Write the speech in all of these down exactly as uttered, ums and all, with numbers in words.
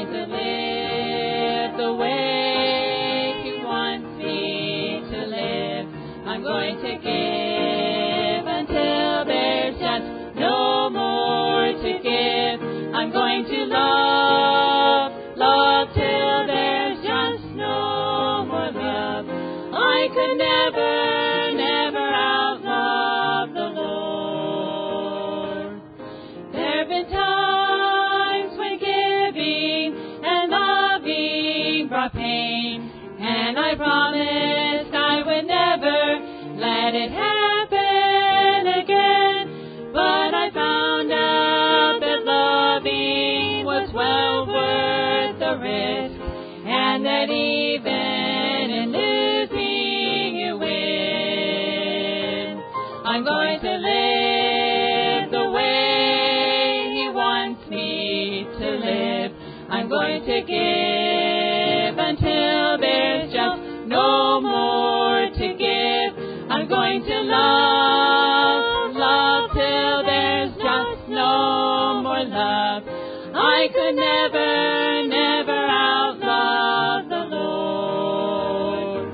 going to live the way He wants me to live. I'm going to give until there's just no more to give. I'm going to love, love till there's just no more love. I could never, never outlove the Lord. There have been times when giving and loving brought pain, and I promised I would never let it happen again. But I found out that loving was well worth the risk, and that even in losing you win. I'm going to live the way He wants me to live. I'm going to give until there's just no more to give. I'm going to love, love till there's just no more love. I could never, never outlove the Lord.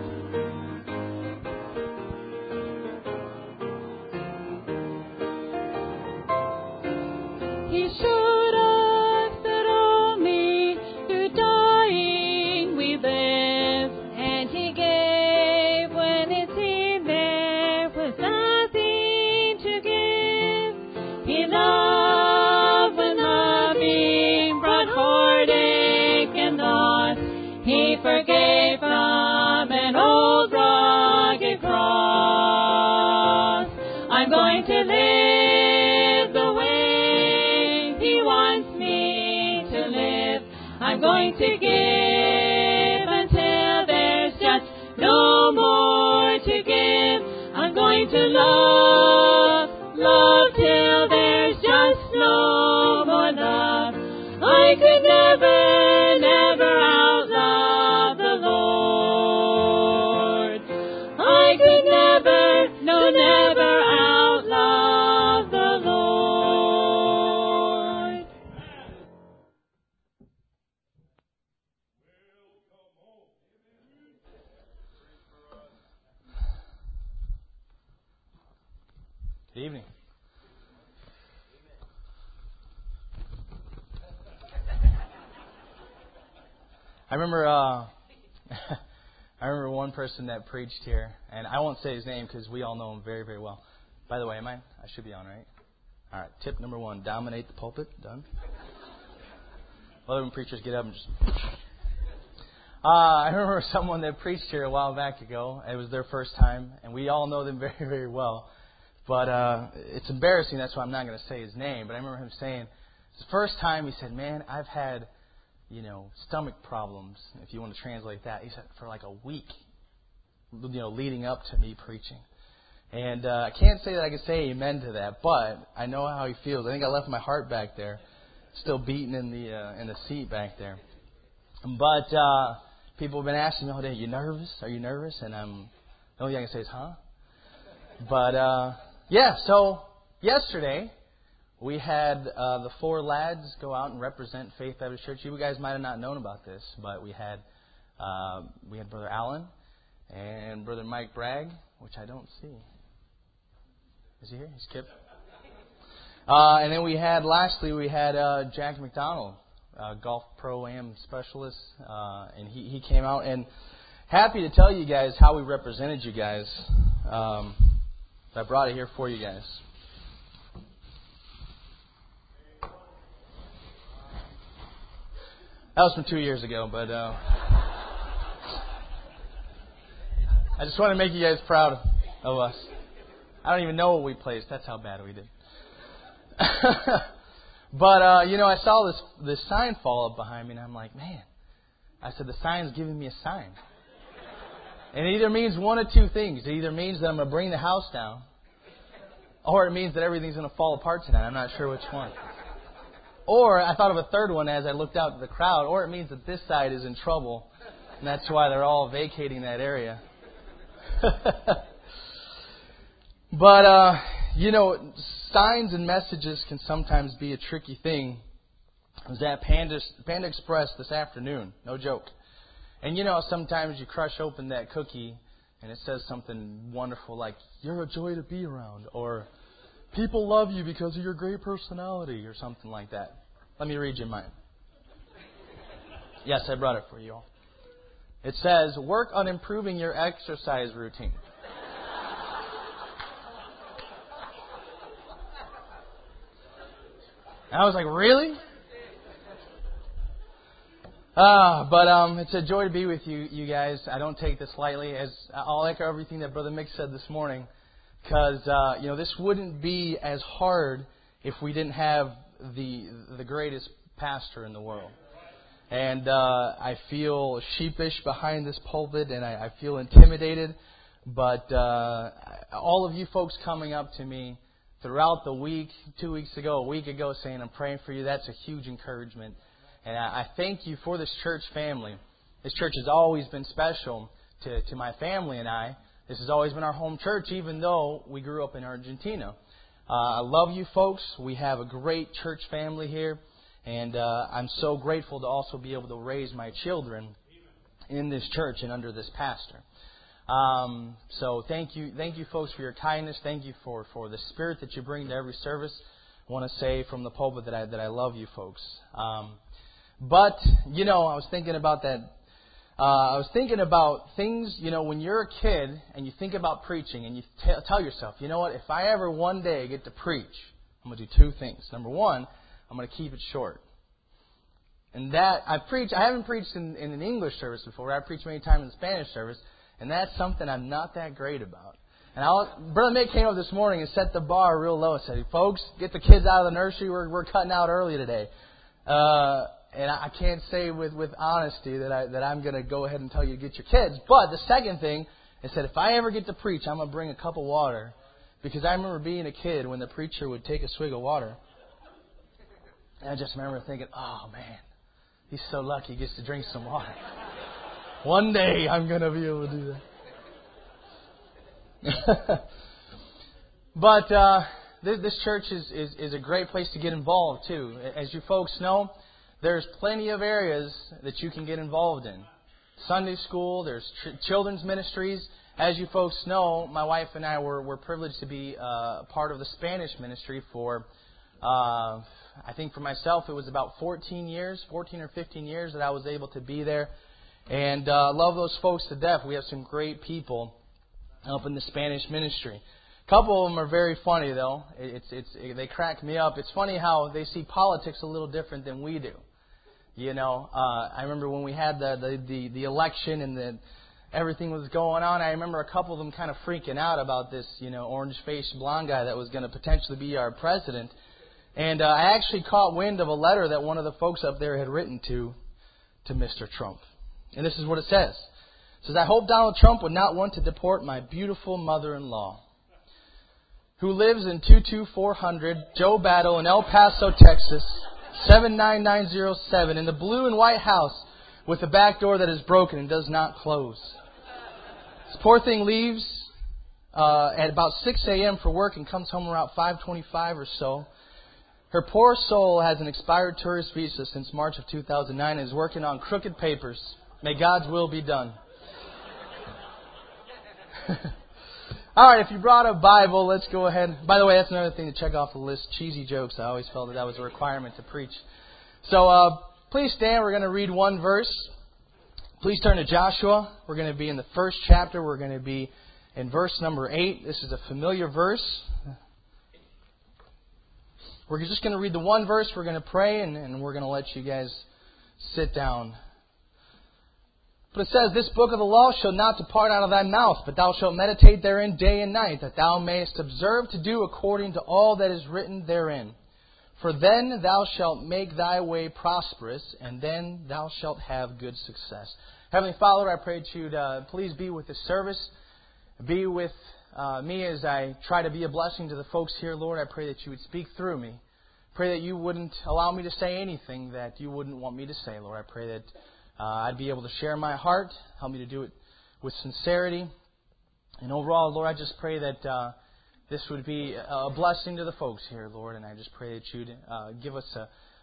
He showed us that only through dying we live, and He gave when it seemed there was nothing to give. He loved when loving brought heartache and loss. He forgave from an old rugged cross. I'm going to live the way He wants me to live. I'm going to give until there's just no more to give. I'm going to love, love till there's just no more love. I could never, never outlove the Lord. I could never, no, never outlove the Lord. Good evening. I remember, uh, I remember one person that preached here, and I won't say his name because we all know him very, very well. By the way, am I? I should be on, right? All right. Tip number one: dominate the pulpit. Done. Other when preachers get up and just. Uh, I remember someone that preached here a while back ago. It was their first time, and we all know them very, very well. But uh, it's embarrassing. That's why I'm not going to say his name. But I remember him saying, it's the first time he said, "Man, I've had, you know, stomach problems," if you want to translate that. He said, for like a week, you know, leading up to me preaching. And uh, I can't say that I can say amen to that, but I know how he feels. I think I left my heart back there, still beating in the uh, in the seat back there. But uh, people have been asking me all day, "Are you nervous? Are you nervous?" And I'm, the only thing I can say is, "Huh?" But uh, yeah, so yesterday we had uh, the four lads go out and represent Faith Baptist Church. You guys might have not known about this, but we had uh, we had Brother Allen and Brother Mike Bragg, which I don't see. Is he here? He's Kip. Uh, and then we had, lastly, we had uh, Jack McDonald, uh, golf pro-am specialist, uh, and he, he came out. And happy to tell you guys how we represented you guys. Um, I brought it here for you guys. That was from two years ago, but uh, I just want to make you guys proud of us. I don't even know what we placed. That's how bad we did. But, uh, you know, I saw this this sign fall up behind me, and I'm like, man. I said, the sign's giving me a sign. And it either means one of two things. It either means that I'm going to bring the house down, or it means that everything's going to fall apart tonight. I'm not sure which one. Or I thought of a third one as I looked out at the crowd, or it means that this side is in trouble, and that's why they're all vacating that area. But, uh, you know, signs and messages can sometimes be a tricky thing. I was at Panda, Panda Express this afternoon. No joke. And you know, sometimes you crush open that cookie and it says something wonderful like, "You're a joy to be around," or "People love you because of your great personality," or something like that. Let me read you mine. Yes, I brought it for you all. It says, "Work on improving your exercise routine." I was like, really? Ah, but um, it's a joy to be with you, you guys. I don't take this lightly. As I'll echo everything that Brother Mick said this morning, because uh, you know this wouldn't be as hard if we didn't have the the greatest pastor in the world. And uh, I feel sheepish behind this pulpit, and I, I feel intimidated. But uh, all of you folks coming up to me throughout the week, two weeks ago, a week ago, saying, "I'm praying for you," that's a huge encouragement. And I thank you for this church family. This church has always been special to, to my family and I. This has always been our home church, even though we grew up in Argentina. Uh, I love you folks. We have a great church family here. And uh, I'm so grateful to also be able to raise my children in this church and under this pastor. Um, so thank you, thank you folks for your kindness. Thank you for, for the spirit that you bring to every service. I want to say from the pulpit that I, that I love you folks. Um, But, you know, I was thinking about that. Uh, I was thinking about things, you know, when you're a kid and you think about preaching and you t- tell yourself, you know what, if I ever one day get to preach, I'm going to do two things. Number one, I'm going to keep it short. And that, I preach, I haven't preached in, in an English service before. I've preached many times in the Spanish service. And that's something I'm not that great about. And I'll, Brother Mick came up this morning and set the bar real low and said, "Folks, get the kids out of the nursery. We're, we're cutting out early today." Uh... And I can't say with, with honesty that, I, that I'm going to go ahead and tell you to get your kids. But the second thing is that if I ever get to preach, I'm going to bring a cup of water. Because I remember being a kid when the preacher would take a swig of water. And I just remember thinking, oh, man, he's so lucky he gets to drink some water. One day I'm going to be able to do that. But uh, this, this church is, is, is a great place to get involved, too. As you folks know, there's plenty of areas that you can get involved in. Sunday school, there's ch- children's ministries. As you folks know, my wife and I were, were privileged to be uh, part of the Spanish ministry for, uh, I think for myself, it was about fourteen years, fourteen or fifteen years that I was able to be there. And I uh, love those folks to death. We have some great people up in the Spanish ministry. A couple of them are very funny, though. It's, it's, it, they crack me up. It's funny how they see politics a little different than we do. You know, uh, I remember when we had the, the, the, the election and the, everything was going on, I remember a couple of them kind of freaking out about this, you know, orange-faced blonde guy that was going to potentially be our president. And uh, I actually caught wind of a letter that one of the folks up there had written to, to Mister Trump. And this is what it says. It says, "I hope Donald Trump would not want to deport my beautiful mother-in-law, who lives in two two four hundred Joe Battle in El Paso, Texas, seven nine nine zero seven, in the blue and white house with a back door that is broken and does not close. This poor thing leaves uh, at about six a.m. for work and comes home around five twenty-five or so. Her poor soul has an expired tourist visa since March of two thousand nine and is working on crooked papers. May God's will be done." All right, if you brought a Bible, let's go ahead. By the way, that's another thing to check off the list. Cheesy jokes. I always felt that that was a requirement to preach. So uh, please stand. We're going to read one verse. Please turn to Joshua. We're going to be in the first chapter. We're going to be in verse number eight. This is a familiar verse. We're just going to read the one verse. We're going to pray, and, and we're going to let you guys sit down. But it says, "This book of the law shall not depart out of thy mouth, but thou shalt meditate therein day and night, that thou mayest observe to do according to all that is written therein. For then thou shalt make thy way prosperous, and then thou shalt have good success." Heavenly Father, I pray that you'd uh, please be with this service. Be with uh, me as I try to be a blessing to the folks here, Lord. I pray that you would speak through me. Pray that you wouldn't allow me to say anything that you wouldn't want me to say, Lord. I pray that Uh, I'd be able to share my heart. Help me to do it with sincerity. And overall, Lord, I just pray that uh, this would be a blessing to the folks here, Lord. And I just pray that you'd uh, give us a,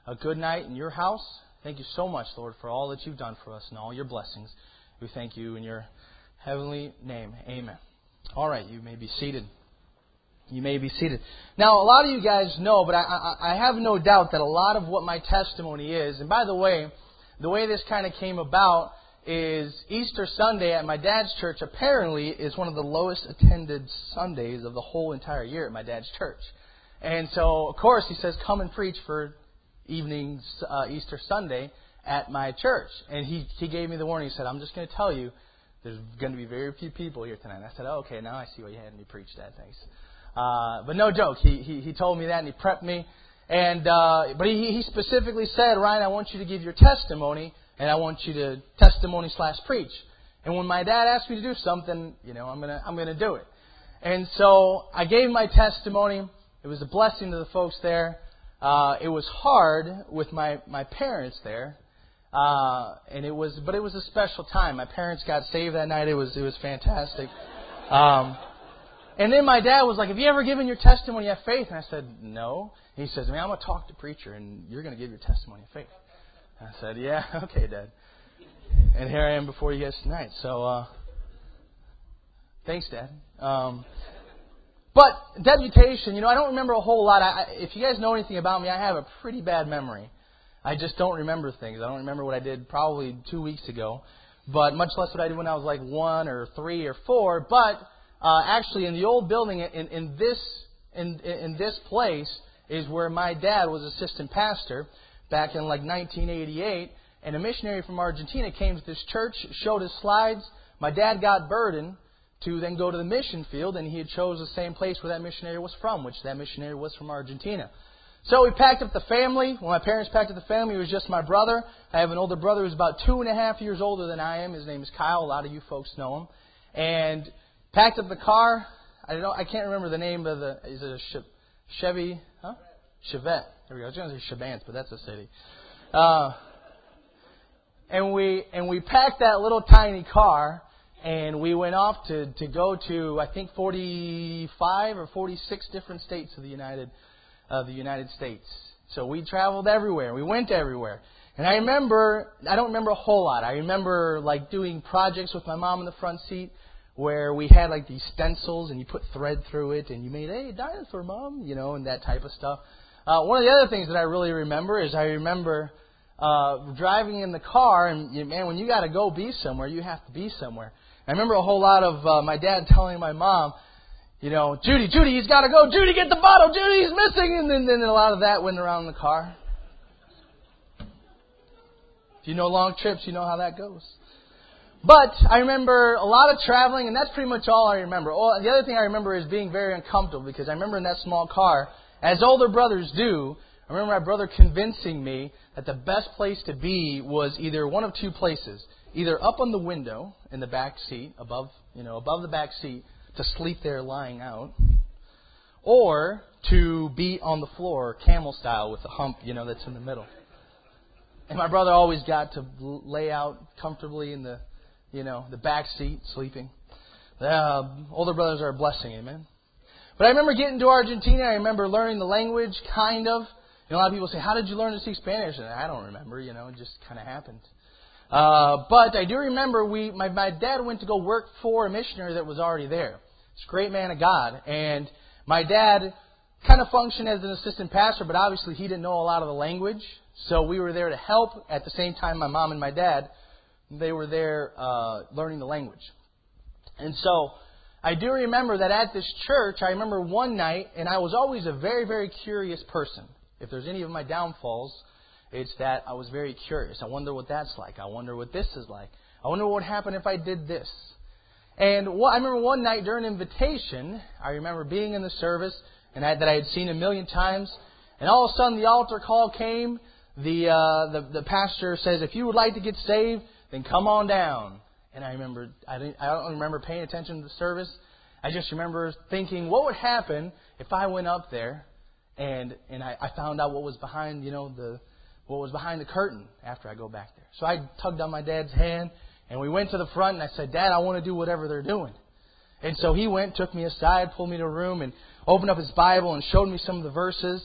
a good night in your house. Thank you so much, Lord, for all that you've done for us and all your blessings. We thank you in your heavenly name. Amen. All right, you may be seated. You may be seated. Now, a lot of you guys know, but I, I, I have no doubt that a lot of what my testimony is, and by the way, the way this kind of came about is Easter Sunday at my dad's church apparently is one of the lowest attended Sundays of the whole entire year at my dad's church. And so, of course, he says, come and preach for evening uh, Easter Sunday at my church. And he, he gave me the warning. He said, I'm just going to tell you, there's going to be very few people here tonight. And I said, oh, okay, now I see why you had me preach that. Thanks. Uh, but no joke. He, he he told me that and he prepped me. And uh, but he, he specifically said, Ryan, I want you to give your testimony and I want you to testimony slash preach. And when my dad asked me to do something, you know, I'm gonna I'm gonna do it. And so I gave my testimony. It was a blessing to the folks there. Uh, it was hard with my, my parents there. Uh, and it was, but it was a special time. My parents got saved that night. It was, it was fantastic. Um, and then my dad was like, have you ever given your testimony of faith? And I said, no. And he says, man, I'm going to talk to preacher and you're going to give your testimony of faith. And I said, yeah, okay, Dad. And here I am before you guys tonight. So, uh, thanks, Dad. Um, but deputation, you know, I don't remember a whole lot. I, if you guys know anything about me, I have a pretty bad memory. I just don't remember things. I don't remember what I did probably two weeks ago, but much less what I did when I was like one or three or four. But uh, actually, in the old building, in, in this in in this place is where my dad was assistant pastor back in like nineteen eighty-eight, and a missionary from Argentina came to this church, showed his slides. My dad got burdened to then go to the mission field, and he had chose the same place where that missionary was from, which that missionary was from Argentina. So we packed up the family. When my parents packed up the family, it was just my brother. I have an older brother who's about two and a half years older than I am. His name is Kyle. A lot of you folks know him. And packed up the car. I don't. I can't remember the name of the. Is it a Chevy? Huh? Chevette. There we go. I was going to say Chabance, but that's a city. Uh, and we and we packed that little tiny car, and we went off to to go to I think forty-five or forty-six different states of the United. Of the United States. So we traveled everywhere. We went everywhere. And I remember, I don't remember a whole lot. I remember like doing projects with my mom in the front seat where we had like these stencils and you put thread through it and you made, hey, dinosaur, Mom, you know, and that type of stuff. Uh, one of the other things that I really remember is I remember uh, driving in the car and, you, man, when you got to go be somewhere, you have to be somewhere. I remember a whole lot of uh, my dad telling my mom, you know, Judy, Judy, he's got to go. Judy, get the bottle. Judy, he's missing. And then, then a lot of that went around the car. If you know long trips, you know how that goes. But I remember a lot of traveling, and that's pretty much all I remember. Oh, the other thing I remember is being very uncomfortable because I remember in that small car, as older brothers do, I remember my brother convincing me that the best place to be was either one of two places. Either up on the window in the back seat, above, you know, above the back seat, to sleep there lying out, or to be on the floor camel style with the hump, you know, that's in the middle. And my brother always got to lay out comfortably in the, you know, the back seat sleeping. Uh, older brothers are a blessing, amen. But I remember getting to Argentina. I remember learning the language, kind of. You know, a lot of people say, "How did you learn to speak Spanish?" And I don't remember. You know, it just kind of happened. Uh, but I do remember we, my, my dad went to go work for a missionary that was already there. He's a great man of God. And my dad kind of functioned as an assistant pastor, but obviously he didn't know a lot of the language. So we were there to help. At the same time, my mom and my dad, they were there uh, learning the language. And so I do remember that at this church, I remember one night, and I was always a very, very curious person. If there's any of my downfalls, it's that I was very curious. I wonder what that's like. I wonder what this is like. I wonder what would happen if I did this. And what, I remember one night during invitation, I remember being in the service and I, that I had seen a million times. And all of a sudden the altar call came. The, uh, the the pastor says, if you would like to get saved, then come on down. And I remember, I, didn't, I don't remember paying attention to the service. I just remember thinking, what would happen if I went up there and and I, I found out what was behind, you know, the what was behind the curtain after I go back there. So I tugged on my dad's hand, and we went to the front, and I said, Dad, I want to do whatever they're doing. And so he went, took me aside, pulled me to a room, and opened up his Bible and showed me some of the verses.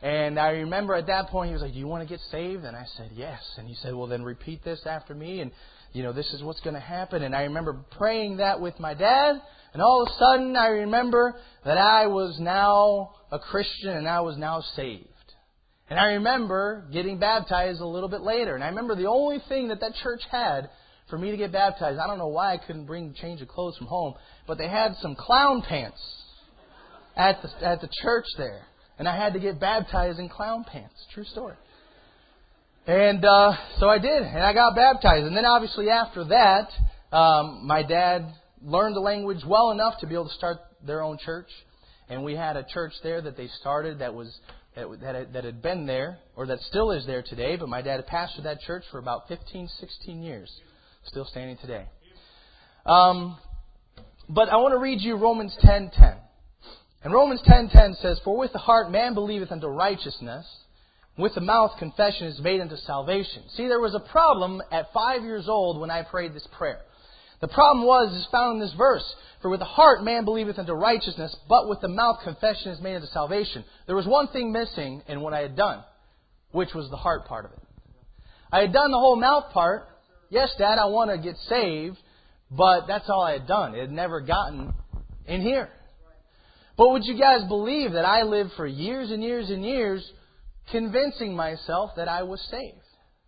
And I remember at that point, he was like, do you want to get saved? And I said, yes. And he said, well, then repeat this after me. And, you know, this is what's going to happen. And I remember praying that with my dad. And all of a sudden, I remember that I was now a Christian and I was now saved. And I remember getting baptized a little bit later. And I remember the only thing that that church had for me to get baptized, I don't know why I couldn't bring a change of clothes from home, but they had some clown pants at the, at the church there. And I had to get baptized in clown pants. True story. And uh, so I did. And I got baptized. And then obviously after that, um, my dad learned the language well enough to be able to start their own church. And we had a church there that they started that was that, that, that had been there, or that still is there today. But my dad had pastored that church for about fifteen, sixteen years. Still standing today. Um, but I want to read you Romans ten ten. And Romans ten ten says, for with the heart man believeth unto righteousness, with the mouth confession is made unto salvation. See, there was a problem at five years old when I prayed this prayer. The problem was, is found in this verse. For with the heart man believeth unto righteousness, but with the mouth confession is made unto salvation. There was one thing missing in what I had done, which was the heart part of it. I had done the whole mouth part. Yes, Dad, I want to get saved, but that's all I had done. It had never gotten in here. But would you guys believe that I lived for years and years and years convincing myself that I was saved?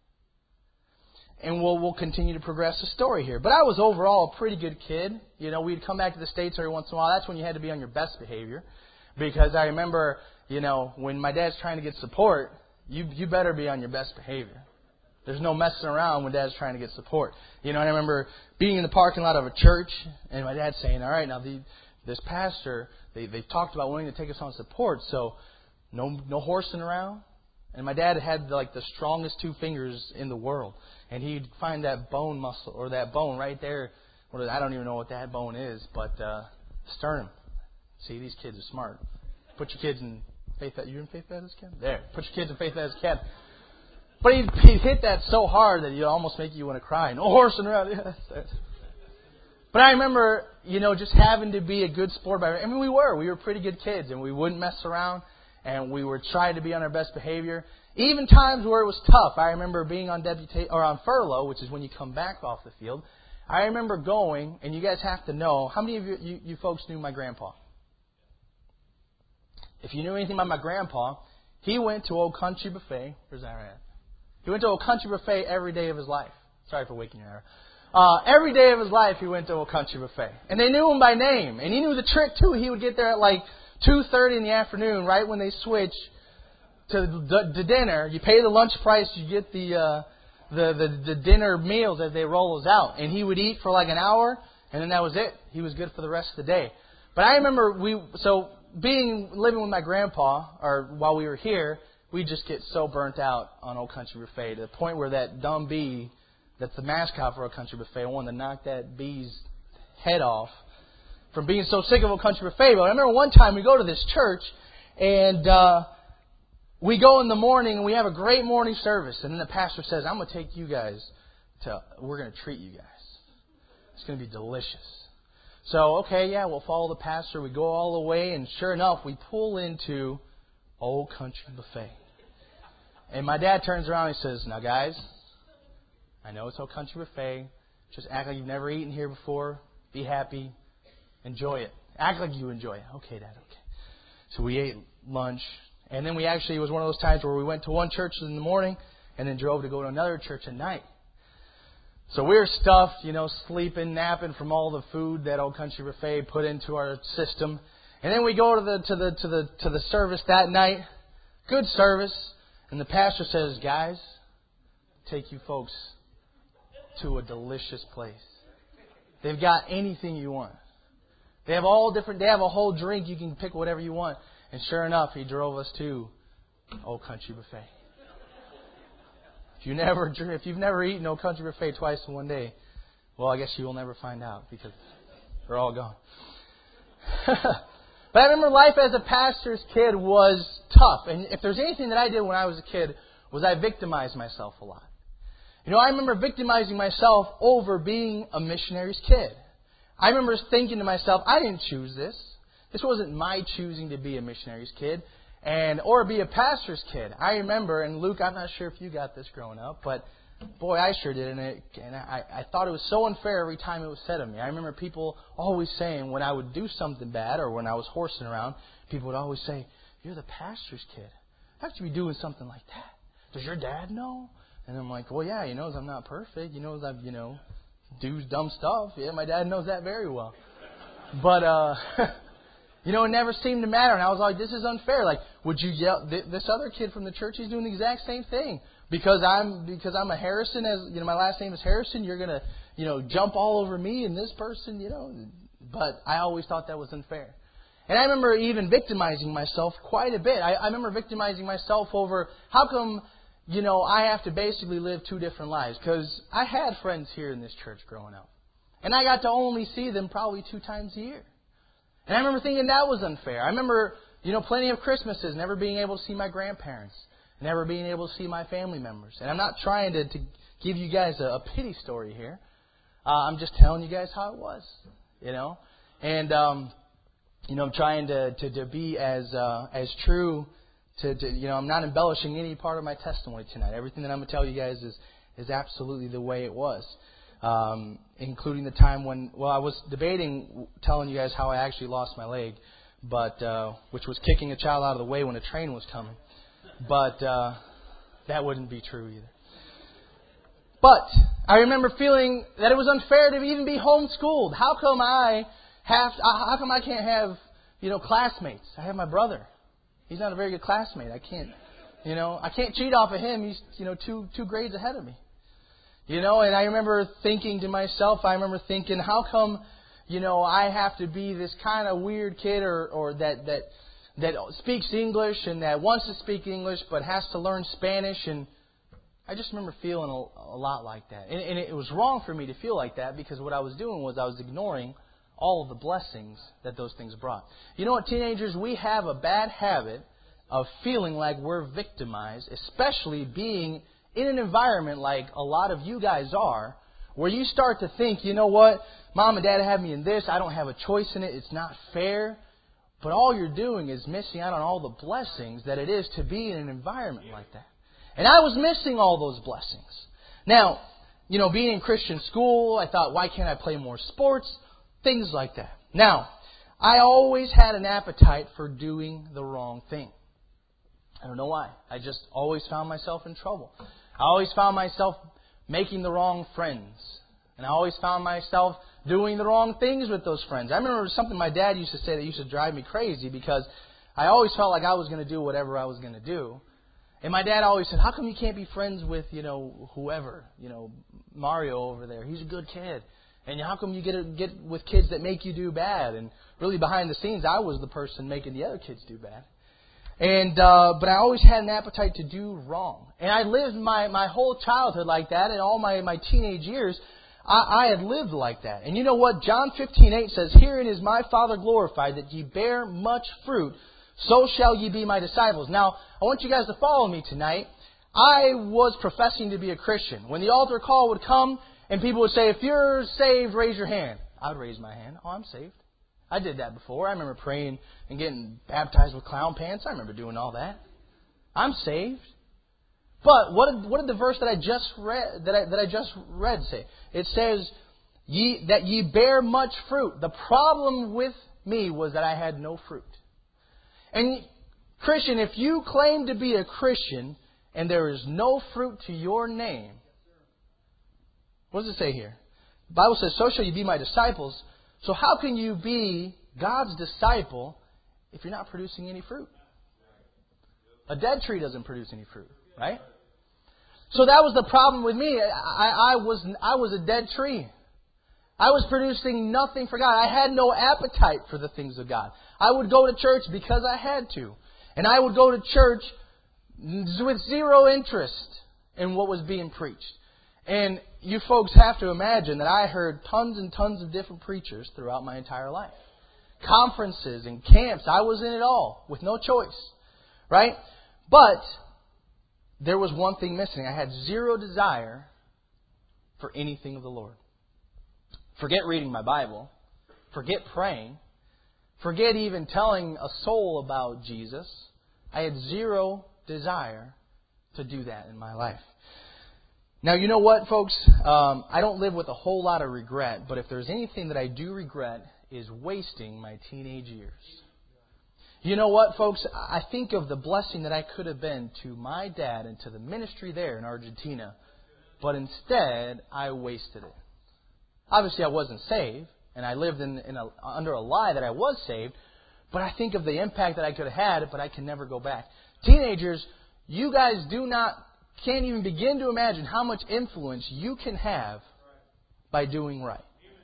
And we'll, we'll continue to progress the story here. But I was overall a pretty good kid. You know, we'd come back to the States every once in a while. That's when you had to be on your best behavior. Because I remember, you know, when my dad's trying to get support, you you better be on your best behavior. There's no messing around when Dad's trying to get support. You know, and I remember being in the parking lot of a church and my dad saying, all right, now the, this pastor, they, they've talked about wanting to take us on support, so no no horsing around. And my dad had like the strongest two fingers in the world. And he'd find that bone muscle or that bone right there. Or I don't even know what that bone is, but uh, sternum. See, these kids are smart. Put your kids in Faith. You in Faith Baptist Academy? There. Put your kids in Faith Baptist Academy. But he'd, he'd hit that so hard that he'd almost make you want to cry. No horsing around. Yes, that's... But I remember, you know, just having to be a good sport. By I mean, we were. We were pretty good kids, and we wouldn't mess around, and we were trying to be on our best behavior. Even times where it was tough. I remember being on deputa- or on furlough, which is when you come back off the field. I remember going, and you guys have to know, how many of you, you, you folks knew my grandpa? If you knew anything about my grandpa, he went to Old Country Buffet. Where's that at? He went to Old Country Buffet every day of his life. Sorry for waking you up. Uh, every day of his life, he went to Old Country Buffet. And they knew him by name. And he knew the trick, too. He would get there at like two thirty in the afternoon, right when they switch to the, the dinner. You pay the lunch price, you get the, uh, the, the, the dinner meals as they roll those out. And he would eat for like an hour, and then that was it. He was good for the rest of the day. But I remember, we so being living with my grandpa, or while we were here, we just get so burnt out on Old Country Buffet to the point where that dumb bee that's the mascot for Old Country Buffet wanted to knock that bee's head off from being so sick of Old Country Buffet. But I remember one time we go to this church, and uh, we go in the morning, and we have a great morning service. And then the pastor says, I'm going to take you guys to, we're going to treat you guys. It's going to be delicious. So, okay, yeah, we'll follow the pastor. We go all the way, and sure enough, we pull into Old Country Buffet. And my dad turns around and he says, now guys, I know it's Old Country Buffet. Just act like you've never eaten here before. Be happy. Enjoy it. Act like you enjoy it. Okay, Dad, okay. So we ate lunch. And then we actually, it was one of those times where we went to one church in the morning and then drove to go to another church at night. So we were stuffed, you know, sleeping, napping from all the food that Old Country Buffet put into our system. And then we go to the to the to the to the service that night. Good service. And the pastor says, guys, take you folks to a delicious place. They've got anything you want. They have all different, they have a whole drink. You can pick whatever you want. And sure enough, he drove us to Old Country Buffet. If you never, if you've never eaten Old Country Buffet twice in one day, well, I guess you will never find out because they're all gone. But I remember life as a pastor's kid was tough. And if there's anything that I did when I was a kid, was I victimized myself a lot. You know, I remember victimizing myself over being a missionary's kid. I remember thinking to myself, I didn't choose this. This wasn't my choosing to be a missionary's kid. and or be a pastor's kid. I remember, and Luke, I'm not sure if you got this growing up, but boy, I sure did, and, it, and I, I thought it was so unfair every time it was said of me. I remember people always saying when I would do something bad or when I was horsing around, people would always say, "You're the pastor's kid. How could you be doing something like that? Does your dad know?" And I'm like, "Well, yeah, he knows I'm not perfect. He knows I've, you know, do dumb stuff. Yeah, my dad knows that very well." But, uh, you know, it never seemed to matter. And I was like, this is unfair. Like, would you yell? This other kid from the church, he's doing the exact same thing. Because I'm because I'm a Harrison, as you know, my last name is Harrison, you're going to, you know, jump all over me and this person, you know. But I always thought that was unfair. And I remember even victimizing myself quite a bit. I, I remember victimizing myself over how come, you know, I have to basically live two different lives. Because I had friends here in this church growing up. And I got to only see them probably two times a year. And I remember thinking that was unfair. I remember, you know, plenty of Christmases never being able to see my grandparents. Never being able to see my family members. And I'm not trying to, to give you guys a, a pity story here. Uh, I'm just telling you guys how it was. You know? And, um, you know, I'm trying to, to, to be as uh, as true to, to, you know, I'm not embellishing any part of my testimony tonight. Everything that I'm going to tell you guys is, is absolutely the way it was. Um, including the time when, well, I was debating telling you guys how I actually lost my leg, but uh, which was kicking a child out of the way when a train was coming. But uh, that wouldn't be true either. But I remember feeling that it was unfair to even be homeschooled. How come I have? How come I can't have, you know, classmates? I have my brother. He's not a very good classmate. I can't, you know, I can't cheat off of him. He's, you know, two two grades ahead of me. You know, and I remember thinking to myself, I remember thinking, how come, you know, I have to be this kind of weird kid or, or that, that that speaks English and that wants to speak English but has to learn Spanish. And I just remember feeling a, a lot like that. And, and it was wrong for me to feel like that because what I was doing was I was ignoring all of the blessings that those things brought. You know what, teenagers, we have a bad habit of feeling like we're victimized, especially being in an environment like a lot of you guys are, where you start to think, you know what, Mom and Dad have me in this, I don't have a choice in it, it's not fair. But all you're doing is missing out on all the blessings that it is to be in an environment like that. And I was missing all those blessings. Now, you know, being in Christian school, I thought, why can't I play more sports? Things like that. Now, I always had an appetite for doing the wrong thing. I don't know why. I just always found myself in trouble. I always found myself making the wrong friends. And I always found myself doing the wrong things with those friends. I remember something my dad used to say that used to drive me crazy because I always felt like I was going to do whatever I was going to do. And my dad always said, how come you can't be friends with, you know, whoever, you know, Mario over there? He's a good kid. And how come you get get with kids that make you do bad? And really behind the scenes, I was the person making the other kids do bad. And uh, but I always had an appetite to do wrong. And I lived my, my whole childhood like that and all my, my teenage years. I, I had lived like that. And you know what? John fifteen eight says, herein is my Father glorified, that ye bear much fruit, so shall ye be my disciples. Now, I want you guys to follow me tonight. I was professing to be a Christian. When the altar call would come and people would say, if you're saved, raise your hand. I would raise my hand. Oh, I'm saved. I did that before. I remember praying and getting baptized with clown pants. I remember doing all that. I'm saved. But what did, what did the verse that I just read that I, that I just read say? It says, "Ye that ye bear much fruit." The problem with me was that I had no fruit. And Christian, if you claim to be a Christian and there is no fruit to your name, what does it say here? The Bible says, "So shall you be my disciples." So how can you be God's disciple if you're not producing any fruit? A dead tree doesn't produce any fruit, right? So that was the problem with me. I, I was I was a dead tree. I was producing nothing for God. I had no appetite for the things of God. I would go to church because I had to. And I would go to church with zero interest in what was being preached. And you folks have to imagine that I heard tons and tons of different preachers throughout my entire life. Conferences and camps. I was in it all with no choice. Right? But there was one thing missing. I had zero desire for anything of the Lord. Forget reading my Bible. Forget praying. Forget even telling a soul about Jesus. I had zero desire to do that in my life. Now, you know what, folks? Um, I don't live with a whole lot of regret, but if there's anything that I do regret is wasting my teenage years. You know what, folks? I think of the blessing that I could have been to my dad and to the ministry there in Argentina, but instead I wasted it. Obviously, I wasn't saved, and I lived in, in a, under a lie that I was saved, but I think of the impact that I could have had, but I can never go back. Teenagers, you guys do not, can't even begin to imagine how much influence you can have by doing right.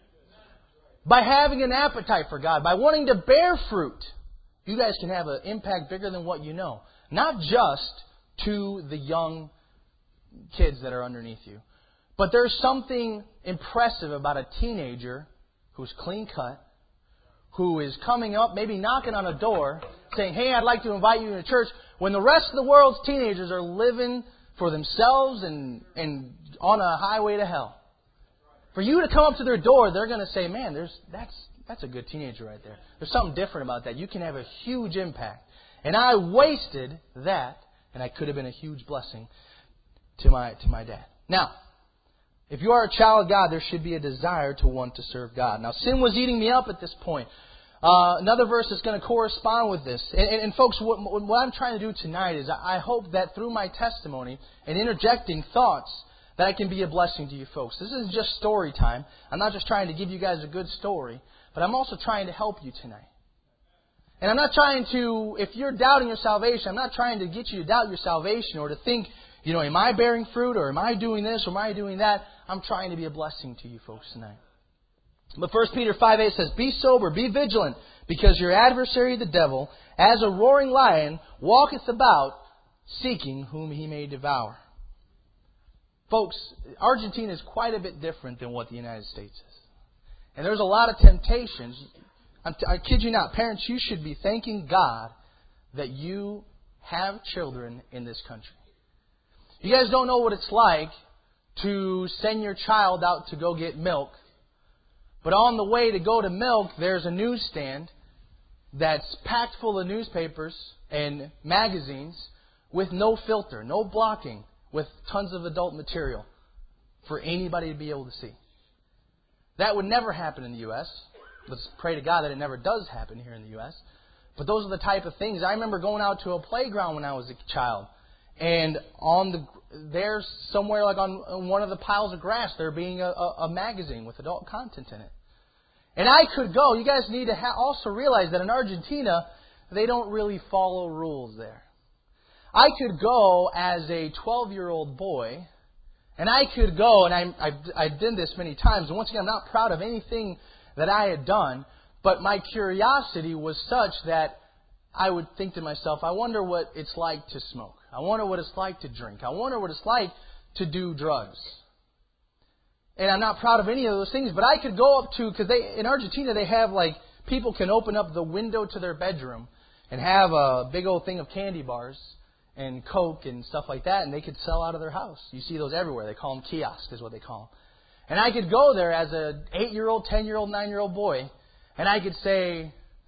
By having an appetite for God, by wanting to bear fruit, you guys can have an impact bigger than what you know. Not just to the young kids that are underneath you. But there's something impressive about a teenager who's clean cut, who is coming up, maybe knocking on a door, saying, hey, I'd like to invite you to church, when the rest of the world's teenagers are living for themselves and, and on a highway to hell. For you to come up to their door, they're going to say, man, there's that's that's a good teenager right there. There's something different about that. You can have a huge impact. And I wasted that, and I could have been a huge blessing to my to my dad. Now, if you are a child of God, there should be a desire to want to serve God. Now, sin was eating me up at this point. Uh, another verse is going to correspond with this. And, and, and folks, what, what I'm trying to do tonight is I hope that through my testimony and interjecting thoughts that I can be a blessing to you folks. This isn't just story time. I'm not just trying to give you guys a good story, but I'm also trying to help you tonight. And I'm not trying to, if you're doubting your salvation, I'm not trying to get you to doubt your salvation or to think, you know, am I bearing fruit or am I doing this or am I doing that? I'm trying to be a blessing to you folks tonight. But First Peter five eight says, be sober, be vigilant, because your adversary the devil, as a roaring lion, walketh about, seeking whom he may devour. Folks, Argentina is quite a bit different than what the United States is. And there's a lot of temptations. I'm t- I kid you not, parents, you should be thanking God that you have children in this country. You guys don't know what it's like to send your child out to go get milk. But on the way to go to milk, there's a newsstand that's packed full of newspapers and magazines with no filter, no blocking, with tons of adult material for anybody to be able to see. That would never happen in the U S Let's pray to God that it never does happen here in the U S But those are the type of things. I remember going out to a playground when I was a child. And on the there's somewhere like on, on one of the piles of grass there being a, a, a magazine with adult content in it. And I could go. You guys need to ha- also realize that in Argentina, they don't really follow rules there. I could go as a twelve-year-old boy, and I could go, and I, I, I did this many times, and once again, I'm not proud of anything that I had done, but my curiosity was such that I would think to myself, I wonder what it's like to smoke. I wonder what it's like to drink. I wonder what it's like to do drugs. And I'm not proud of any of those things, but I could go up to, because they in Argentina they have like, people can open up the window to their bedroom and have a big old thing of candy bars and Coke and stuff like that, and they could sell out of their house. You see those everywhere. They call them kiosks, is what they call them. And I could go there as an eight-year-old, ten-year-old, nine-year-old boy, and I could say,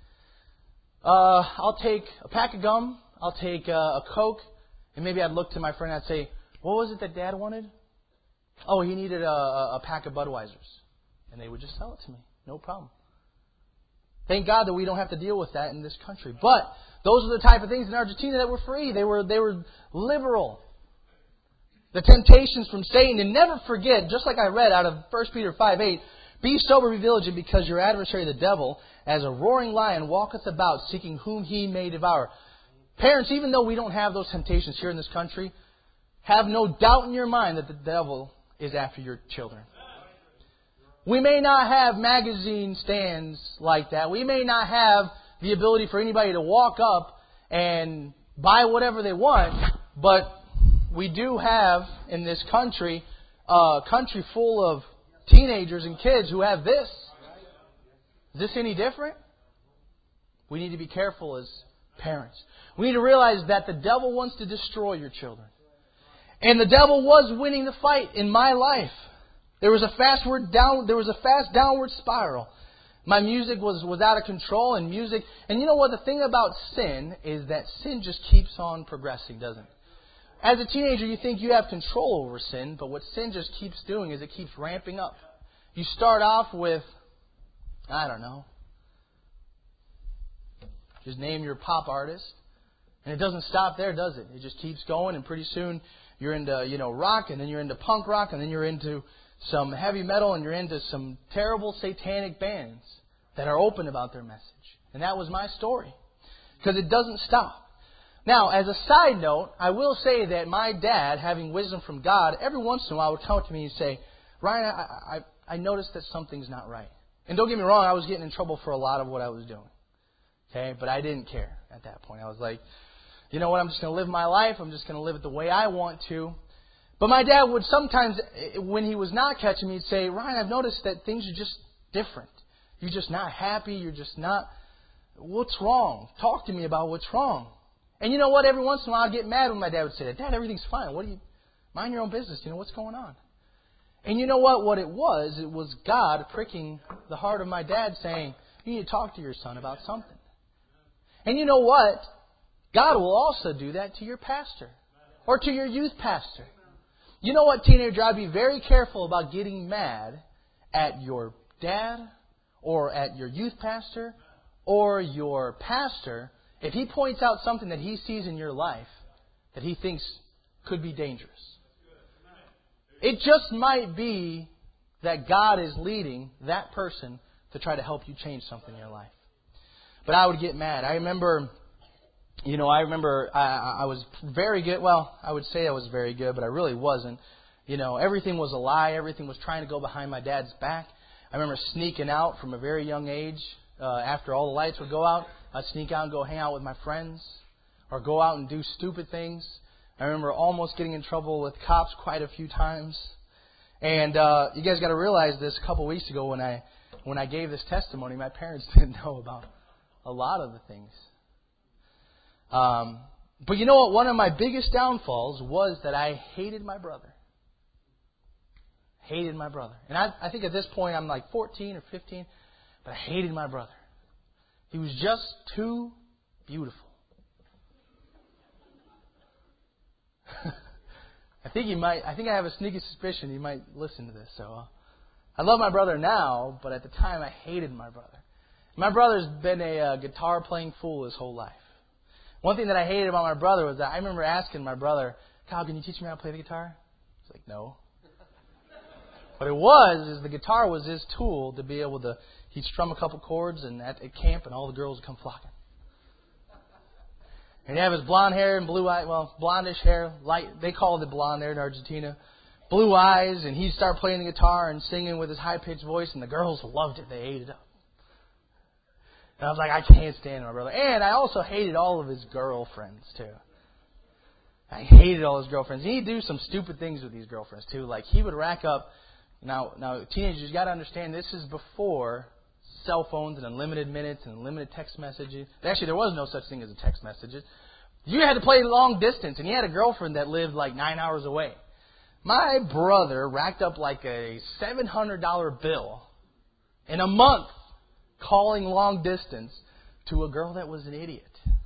uh, I'll take a pack of gum, I'll take uh, a Coke, and maybe I'd look to my friend and I'd say, what was it that Dad wanted? Oh, he needed a, a pack of Budweisers. And they would just sell it to me. No problem. Thank God that we don't have to deal with that in this country. But those are the type of things in Argentina that were free. They were they were liberal. The temptations from Satan. And never forget, just like I read out of First Peter five eight, be sober, be vigilant, because your adversary the devil, as a roaring lion, walketh about, seeking whom he may devour. Parents, even though we don't have those temptations here in this country, have no doubt in your mind that the devil is after your children. We may not have magazine stands like that. We may not have the ability for anybody to walk up and buy whatever they want, but we do have in this country a country full of teenagers and kids who have this. Is this any different? We need to be careful as parents. We need to realize that the devil wants to destroy your children. And the devil was winning the fight in my life. There was a fast down, there was a fast downward spiral My music was, was out of control, and music... And you know what? The thing about sin is that sin just keeps on progressing, doesn't it? As a teenager, you think you have control over sin, but what sin just keeps doing is it keeps ramping up. You start off with, I don't know, just name your pop artist, and it doesn't stop there, does it? It just keeps going, and pretty soon you're into, you know, rock, and then you're into punk rock, and then you're into some heavy metal, and you're into some terrible satanic bands that are open about their message. And that was my story. Because it doesn't stop. Now, as a side note, I will say that my dad, having wisdom from God, every once in a while would come to me and say, Ryan, I, I, I noticed that something's not right. And don't get me wrong, I was getting in trouble for a lot of what I was doing. Okay? But I didn't care at that point. I was like, you know what, I'm just going to live my life. I'm just going to live it the way I want to. But my dad would sometimes, when he was not catching me, he'd say, Ryan, I've noticed that things are just different. You're just not happy. You're just not... What's wrong? Talk to me about what's wrong. And you know what? Every once in a while I'd get mad when my dad would say that. Dad, everything's fine. What do you... Mind your own business. You know, what's going on? And you know what? What it was, it was God pricking the heart of my dad saying, you need to talk to your son about something. And you know what? God will also do that to your pastor or to your youth pastor. You know what, teenager? I'd be very careful about getting mad at your dad or at your youth pastor or your pastor if he points out something that he sees in your life that he thinks could be dangerous. It just might be that God is leading that person to try to help you change something in your life. But I would get mad. I remember, you know, I remember I, I was very good. Well, I would say I was very good, but I really wasn't. You know, everything was a lie. Everything was trying to go behind my dad's back. I remember sneaking out from a very young age. Uh, after all the lights would go out, I'd sneak out and go hang out with my friends or go out and do stupid things. I remember almost getting in trouble with cops quite a few times. And uh, you guys got to realize this. A couple weeks ago when I when I gave this testimony, my parents didn't know about a lot of the things. Um, but you know what? One of my biggest downfalls was that I hated my brother. Hated my brother. And I, I think at this point I'm like fourteen or fifteen, but I hated my brother. He was just too beautiful. I think he might. I think I have a sneaky suspicion he might listen to this. So uh, I love my brother now, but at the time I hated my brother. My brother's been a uh, guitar playing fool his whole life. One thing that I hated about my brother was that I remember asking my brother, "Kyle, can you teach me how to play the guitar?" He's like, "No." What it was is the guitar was his tool to be able to. He'd strum a couple chords, and at, at camp, and all the girls would come flocking. And he'd have his blonde hair and blue eyes, well, blondish hair, light. They called it blonde there in Argentina. Blue eyes, and he'd start playing the guitar and singing with his high-pitched voice, and the girls loved it. They ate it up. And I was like, I can't stand my brother. And I also hated all of his girlfriends, too. I hated all his girlfriends. And he'd do some stupid things with these girlfriends, too. Like, he would rack up... Now, now, teenagers, you got to understand, this is before cell phones and unlimited minutes and unlimited text messages. Actually, there was no such thing as a text messages. You had to play long distance, and he had a girlfriend that lived like nine hours away. My brother racked up like a seven hundred dollars bill in a month calling long distance to a girl that was an idiot.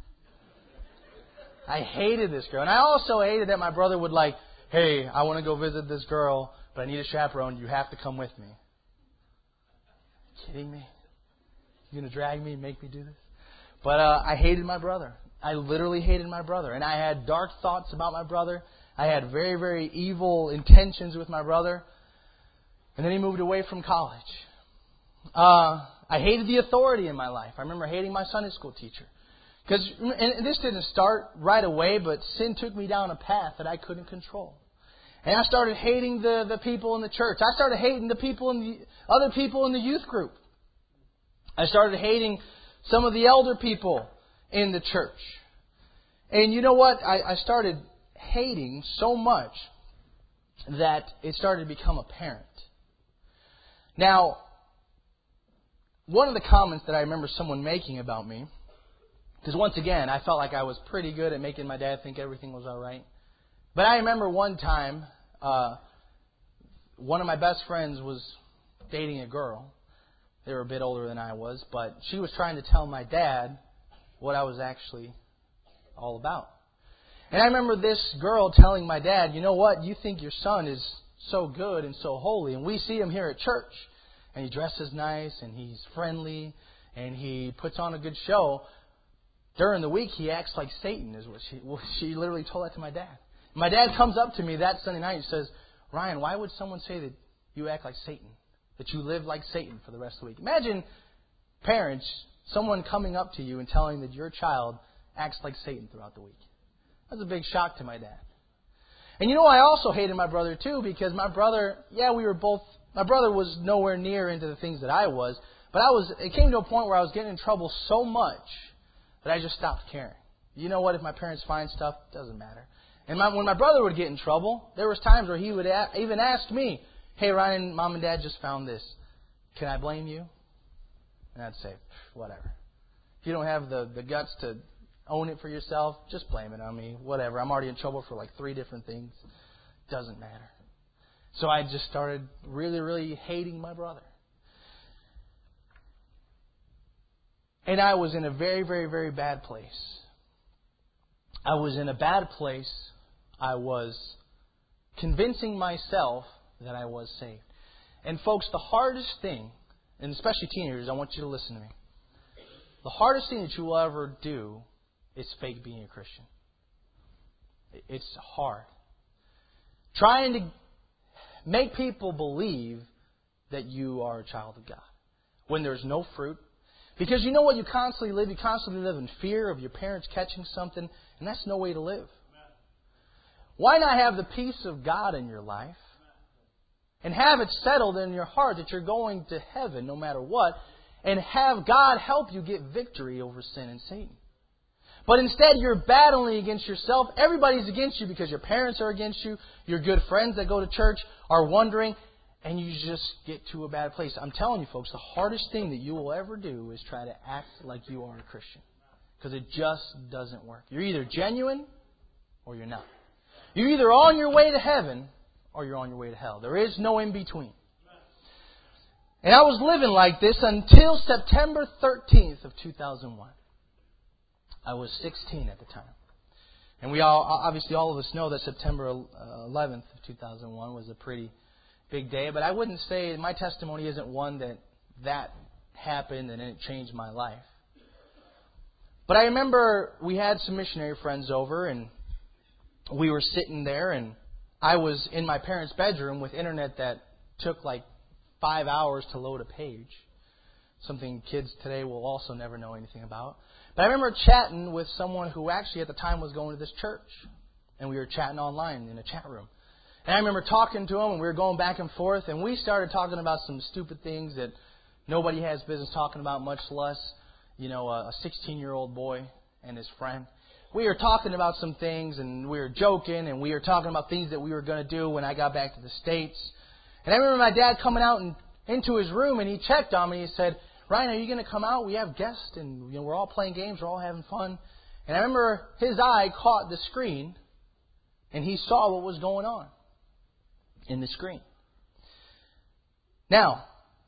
I hated this girl. And I also hated that my brother would like, hey, I want to go visit this girl, but I need a chaperone. You have to come with me. Kidding me? You're going to drag me and make me do this? But uh, I hated my brother. I literally hated my brother. And I had dark thoughts about my brother. I had very, very evil intentions with my brother. And then he moved away from college. Uh, I hated the authority in my life. I remember hating my Sunday school teacher. Because, and this didn't start right away, but sin took me down a path that I couldn't control. And I started hating the, the people in the church. I started hating the people in the other people in the youth group. I started hating some of the elder people in the church. And you know what? I, I started hating so much that it started to become apparent. Now, one of the comments that I remember someone making about me, because once again, I felt like I was pretty good at making my dad think everything was all right. But I remember one time, uh, one of my best friends was dating a girl. They were a bit older than I was, but she was trying to tell my dad what I was actually all about. And I remember this girl telling my dad, you know what, you think your son is so good and so holy, and we see him here at church, and he dresses nice, and he's friendly, and he puts on a good show. During the week, he acts like Satan, is what she, well, she literally told that to my dad. My dad comes up to me that Sunday night and says, Ryan, why would someone say that you act like Satan? That you live like Satan for the rest of the week? Imagine parents, someone coming up to you and telling that your child acts like Satan throughout the week. That's a big shock to my dad. And you know, I also hated my brother too, because my brother, yeah, we were both, my brother was nowhere near into the things that I was, but I was, it came to a point where I was getting in trouble so much that I just stopped caring. You know what, if my parents find stuff, it doesn't matter. And my, when my brother would get in trouble, there was times where he would a- even ask me, hey, Ryan, Mom and Dad just found this. Can I blame you? And I'd say, whatever. If you don't have the, the guts to own it for yourself, just blame it on me. Whatever. I'm already in trouble for like three different things. Doesn't matter. So I just started really, really hating my brother. And I was in a very, very, very bad place. I was in a bad place. I was convincing myself that I was saved. And folks, the hardest thing, and especially teenagers, I want you to listen to me. The hardest thing that you will ever do is fake being a Christian. It's hard. Trying to make people believe that you are a child of God when there's no fruit. Because you know what? You constantly live, you constantly live in fear of your parents catching something, and that's no way to live. Why not have the peace of God in your life and have it settled in your heart that you're going to heaven no matter what, and have God help you get victory over sin and Satan? But instead, you're battling against yourself. Everybody's against you because your parents are against you. Your good friends that go to church are wondering, and you just get to a bad place. I'm telling you, folks, the hardest thing that you will ever do is try to act like you are a Christian, because it just doesn't work. You're either genuine or you're not. You're either on your way to heaven or you're on your way to hell. There is no in between. And I was living like this until September thirteenth of two thousand one. I was sixteen at the time. And we all, obviously all of us know that September eleventh of two thousand one was a pretty big day. But I wouldn't say, my testimony isn't one that that happened and it changed my life. But I remember we had some missionary friends over, and we were sitting there, and I was in my parents' bedroom with internet that took like five hours to load a page. Something kids today will also never know anything about. But I remember chatting with someone who actually at the time was going to this church. And we were chatting online in a chat room. And I remember talking to him, and we were going back and forth, and we started talking about some stupid things that nobody has business talking about, much less, you know, a sixteen-year-old boy and his friend. We were talking about some things, and we were joking, and we were talking about things that we were going to do when I got back to the States. And I remember my dad coming out and into his room, and he checked on me. He said, Ryan, are you going to come out? We have guests, and you know, we're all playing games. We're all having fun. And I remember his eye caught the screen, and he saw what was going on in the screen. Now,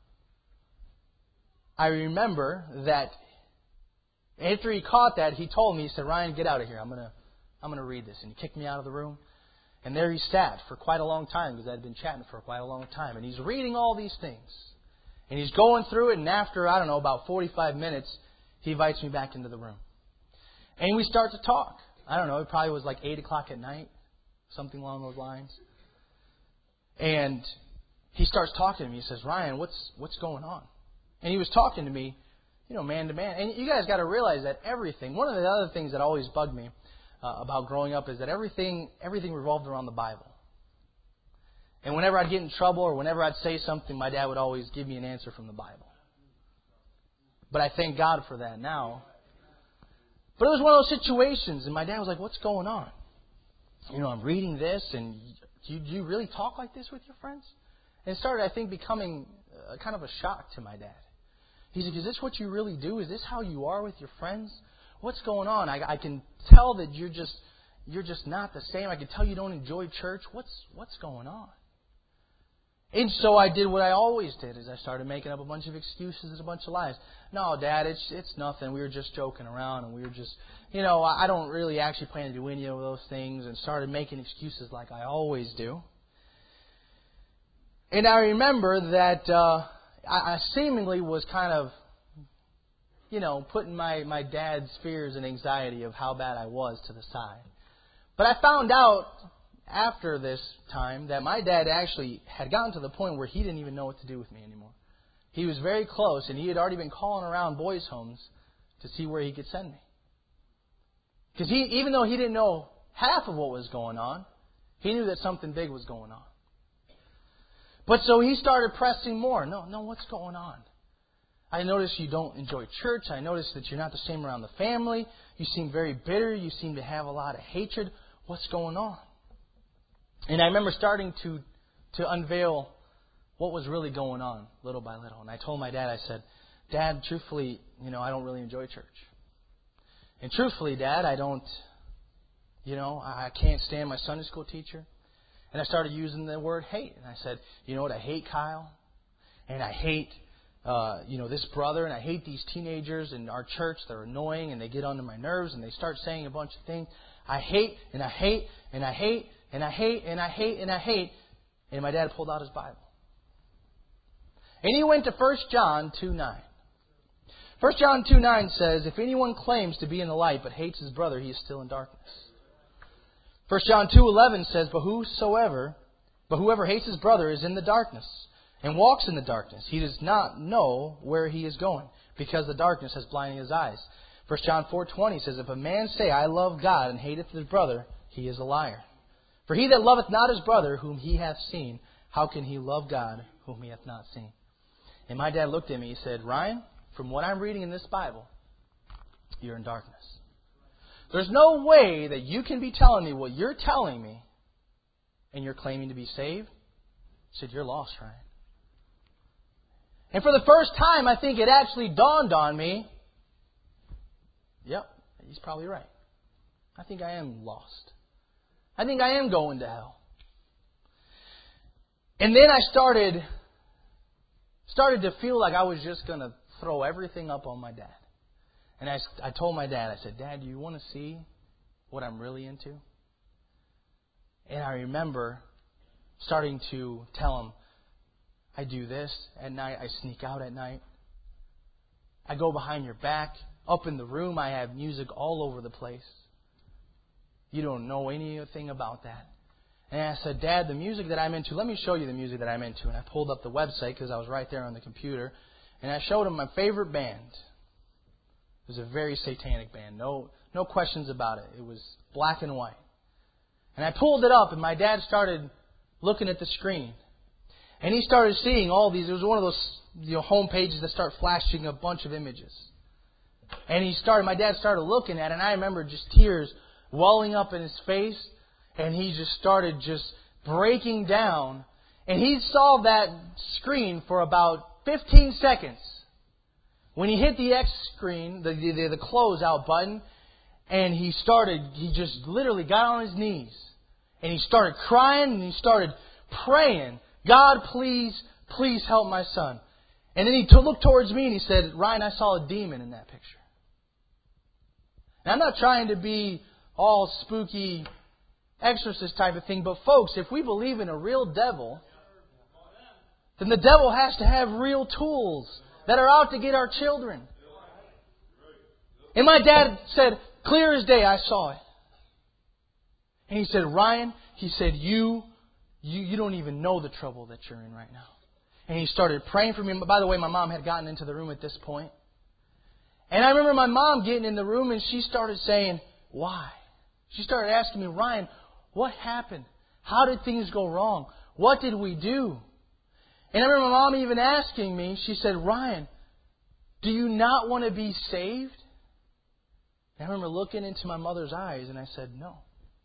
I remember that after he caught that, he told me, he said, Ryan, get out of here. I'm going to I'm going to read this. And he kicked me out of the room. And there he sat for quite a long time, because I'd been chatting for quite a long time. And he's reading all these things. And he's going through it, and after, I don't know, about forty-five minutes, he invites me back into the room. And we start to talk. I don't know, it probably was like eight o'clock at night, something along those lines. And he starts talking to me. He says, Ryan, what's what's going on? And he was talking to me, you know, man to man. And you guys got to realize that everything, one of the other things that always bugged me uh, about growing up is that everything everything revolved around the Bible. And whenever I'd get in trouble or whenever I'd say something, my dad would always give me an answer from the Bible. But I thank God for that now. But it was one of those situations, and my dad was like, what's going on? You know, I'm reading this, and do you, do you really talk like this with your friends? And it started, I think, becoming a, kind of a shock to my dad. He's like, is this what you really do? Is this how you are with your friends? What's going on? I, I can tell that you're just you're just not the same. I can tell you don't enjoy church. What's what's going on? And so I did what I always did, is I started making up a bunch of excuses and a bunch of lies. No, Dad, it's it's nothing. We were just joking around, and we were just, you know, I don't really actually plan to do any of those things, and started making excuses like I always do. And I remember that uh, I, I seemingly was kind of, you know, putting my, my dad's fears and anxiety of how bad I was to the side. But I found out after this time that my dad actually had gotten to the point where he didn't even know what to do with me anymore. He was very close, and he had already been calling around boys' homes to see where he could send me. Because he, even though he didn't know half of what was going on, he knew that something big was going on. But so he started pressing more. No, no, what's going on? I notice you don't enjoy church. I notice that you're not the same around the family. You seem very bitter. You seem to have a lot of hatred. What's going on? And I remember starting to to unveil what was really going on little by little. And I told my dad, I said, Dad, truthfully, you know, I don't really enjoy church. And truthfully, Dad, I don't, you know, I can't stand my Sunday school teacher. And I started using the word hate. And I said, you know what, I hate Kyle. And I hate, uh, you know, this brother. And I hate these teenagers in our church. They're annoying and they get under my nerves. And they start saying a bunch of things. I hate and I hate and I hate and I hate and I hate and I hate. And my dad pulled out his Bible. And he went to First John two nine. First John two nine says, if anyone claims to be in the light but hates his brother, he is still in darkness. First John two eleven says, but whosoever, but whoever hates his brother is in the darkness and walks in the darkness. He does not know where he is going, because the darkness has blinded his eyes. First John four twenty says, if a man say, I love God, and hateth his brother, he is a liar. For he that loveth not his brother whom he hath seen, how can he love God whom he hath not seen? And my dad looked at me, he said, Ryan, from what I'm reading in this Bible, you're in darkness. There's no way that you can be telling me what you're telling me and you're claiming to be saved. I said, you're lost, Ryan. And for the first time, I think it actually dawned on me, yep, he's probably right. I think I am lost. I think I am going to hell. And then I started, started to feel like I was just going to throw everything up on my dad. And I, I told my dad, I said, Dad, do you want to see what I'm really into? And I remember starting to tell him, I do this at night. I sneak out at night. I go behind your back. Up in the room, I have music all over the place. You don't know anything about that. And I said, Dad, the music that I'm into, let me show you the music that I'm into. And I pulled up the website because I was right there on the computer. And I showed him my favorite band. It was a very satanic band. No, no questions about it. It was black and white. And I pulled it up, and my dad started looking at the screen. And he started seeing all these. It was one of those, you know, home pages that start flashing a bunch of images. And he started. My dad started looking at it, and I remember just tears welling up in his face. And he just started just breaking down. And he saw that screen for about fifteen seconds. When he hit the X screen, the, the, the close out button, and he started, he just literally got on his knees. And he started crying and he started praying, God, please, please help my son. And then he t- looked towards me and he said, Ryan, I saw a demon in that picture. Now, I'm not trying to be all spooky exorcist type of thing, but folks, if we believe in a real devil, then the devil has to have real tools that are out to get our children. And my dad said, clear as day, I saw it. And he said, Ryan, he said, you, you, you don't even know the trouble that you're in right now. And he started praying for me. By the way, my mom had gotten into the room at this point. And I remember my mom getting in the room and she started saying, why? She started asking me, Ryan, what happened? How did things go wrong? What did we do? And I remember my mom even asking me, she said, Ryan, do you not want to be saved? And I remember looking into my mother's eyes and I said, no.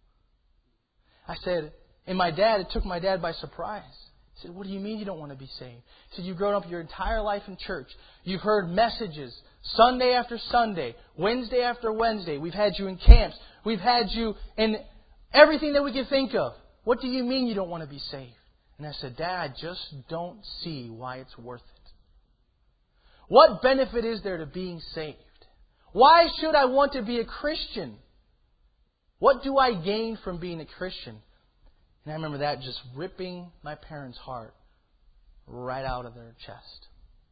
I said, and my dad, it took my dad by surprise. He said, what do you mean you don't want to be saved? He said, you've grown up your entire life in church. You've heard messages Sunday after Sunday, Wednesday after Wednesday. We've had you in camps. We've had you in everything that we can think of. What do you mean you don't want to be saved? And I said, Dad, I just don't see why it's worth it. What benefit is there to being saved? Why should I want to be a Christian? What do I gain from being a Christian? And I remember that just ripping my parents' heart right out of their chest.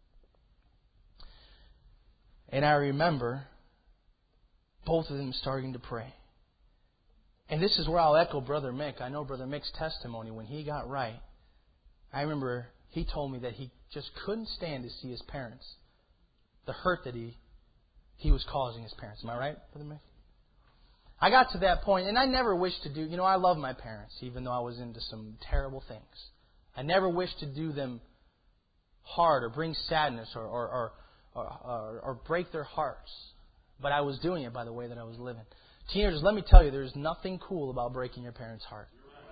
And I remember both of them starting to pray. And this is where I'll echo Brother Mick. I know Brother Mick's testimony. When he got right, I remember he told me that he just couldn't stand to see his parents, the hurt that he he was causing his parents. Am I right, Brother Mick? I got to that point, and I never wished to do, you know, I love my parents, even though I was into some terrible things. I never wished to do them hard or bring sadness or or, or, or, or break their hearts. But I was doing it by the way that I was living. Teenagers, let me tell you, there's nothing cool about breaking your parents' heart.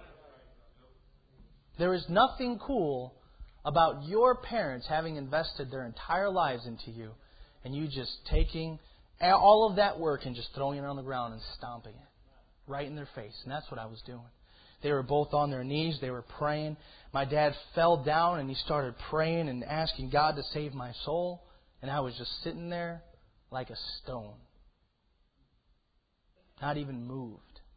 There is nothing cool about your parents having invested their entire lives into you and you just taking all of that work and just throwing it on the ground and stomping it right in their face. And that's what I was doing. They were both on their knees. They were praying. My dad fell down and he started praying and asking God to save my soul. And I was just sitting there like a stone. Not even moved.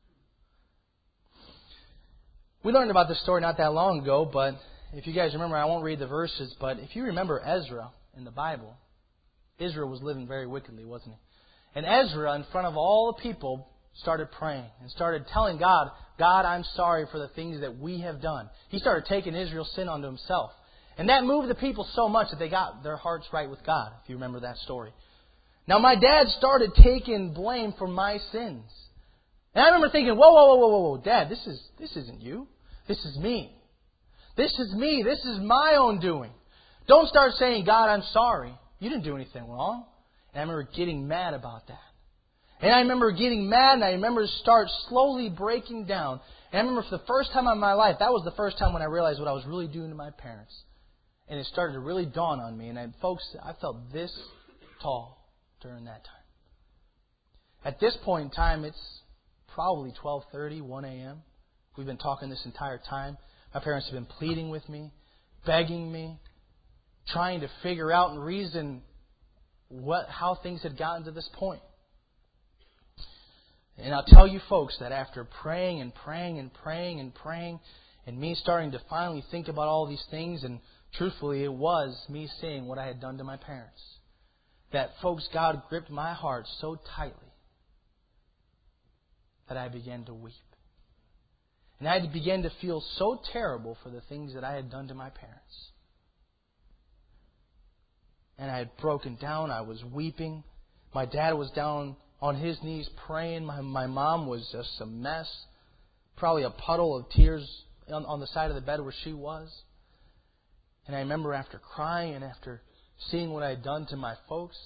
We learned about this story not that long ago, but if you guys remember, I won't read the verses, but if you remember Ezra in the Bible, Israel was living very wickedly, wasn't he? And Ezra, in front of all the people, started praying and started telling God, God, I'm sorry for the things that we have done. He started taking Israel's sin onto himself. And that moved the people so much that they got their hearts right with God, if you remember that story. Now, my dad started taking blame for my sins. And I remember thinking, whoa, whoa, whoa, whoa, whoa, Dad, this is this isn't you. This is me. This is me. This is my own doing. Don't start saying, God, I'm sorry. You didn't do anything wrong. And I remember getting mad about that. And I remember getting mad, and I remember start slowly breaking down. And I remember for the first time in my life, that was the first time when I realized what I was really doing to my parents. And it started to really dawn on me. And I, folks, I felt this tall during that time. At this point in time, it's probably twelve thirty, one a.m. We've been talking this entire time. My parents have been pleading with me, begging me, trying to figure out and reason what how things had gotten to this point. And I'll tell you folks that after praying and praying and praying and praying and me starting to finally think about all these things, and truthfully it was me seeing what I had done to my parents, that folks, God gripped my heart so tightly that I began to weep. And I began to feel so terrible for the things that I had done to my parents. And I had broken down. I was weeping. My dad was down on his knees praying. My, my mom was just a mess. Probably a puddle of tears on, on the side of the bed where she was. And I remember after crying and after seeing what I had done to my folks,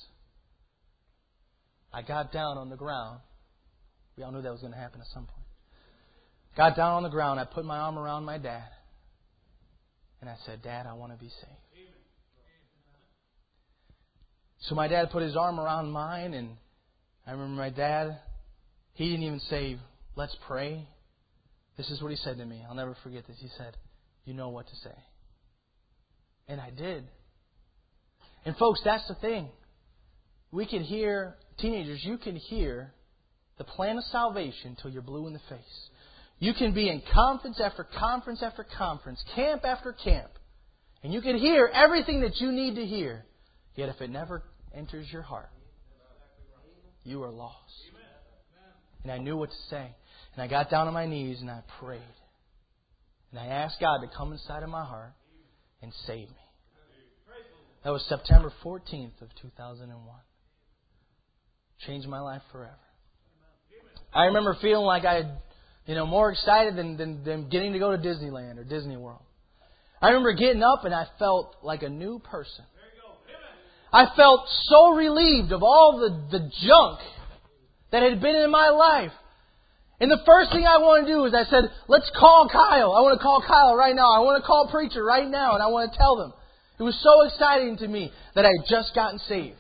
I got down on the ground. We all knew that was going to happen at some point. Got down on the ground. I put my arm around my dad. And I said, Dad, I want to be saved. So my dad put his arm around mine. And I remember my dad, he didn't even say, let's pray. This is what he said to me. I'll never forget this. He said, you know what to say. And I did. And folks, that's the thing. We can hear, teenagers, you can hear the plan of salvation till you're blue in the face. You can be in conference after conference after conference, camp after camp, and you can hear everything that you need to hear. Yet if it never enters your heart, you are lost. And I knew what to say. And I got down on my knees and I prayed. And I asked God to come inside of my heart and save me. That was September fourteenth of two thousand one. Changed my life forever. I remember feeling like I had, you know, more excited than, than, than getting to go to Disneyland or Disney World. I remember getting up and I felt like a new person. I felt so relieved of all the, the junk that had been in my life. And the first thing I wanted to do is I said, let's call Kyle. I want to call Kyle right now. I want to call Preacher right now. And I want to tell them. It was so exciting to me that I had just gotten saved.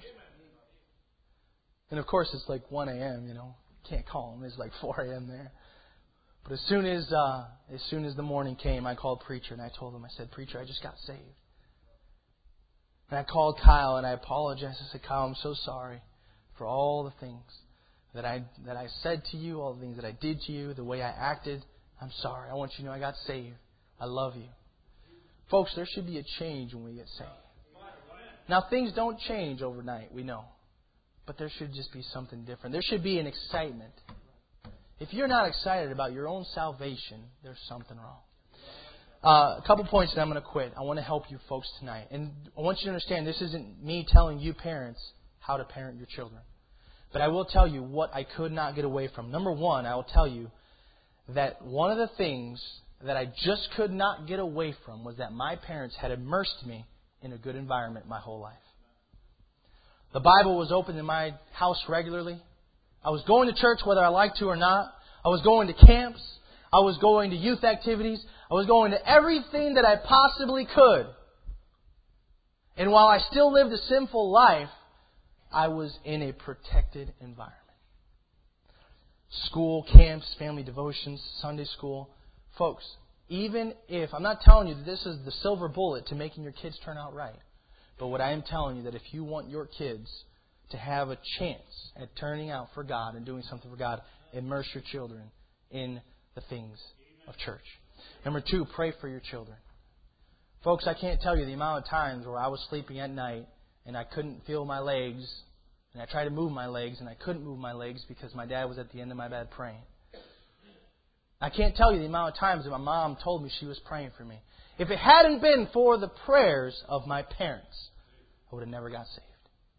And of course, it's like one a.m., you know. Can't call them. It's like four a.m. there. But as soon as uh, as soon as the morning came, I called Preacher and I told him, I said, Preacher, I just got saved. And I called Kyle and I apologized. I said, Kyle, I'm so sorry for all the things that I that I said to you, all the things that I did to you, the way I acted. I'm sorry. I want you to know I got saved. I love you. Folks, there should be a change when we get saved. Now, things don't change overnight, we know. But there should just be something different. There should be an excitement. If you're not excited about your own salvation, there's something wrong. Uh, a couple points and I'm going to quit. I want to help you folks tonight. And I want you to understand this isn't me telling you parents how to parent your children. But I will tell you what I could not get away from. Number one, I will tell you that one of the things that I just could not get away from was that my parents had immersed me in a good environment my whole life. The Bible was open in my house regularly. I was going to church whether I liked to or not. I was going to camps. I was going to youth activities. I was going to everything that I possibly could. And while I still lived a sinful life, I was in a protected environment. School, camps, family devotions, Sunday school. Folks, even if, I'm not telling you that this is the silver bullet to making your kids turn out right. But what I am telling you that if you want your kids to have a chance at turning out for God and doing something for God, immerse your children in the things of church. Number two, pray for your children. Folks, I can't tell you the amount of times where I was sleeping at night and I couldn't feel my legs, and I tried to move my legs and I couldn't move my legs because my dad was at the end of my bed praying. I can't tell you the amount of times that my mom told me she was praying for me. If it hadn't been for the prayers of my parents, I would have never got saved.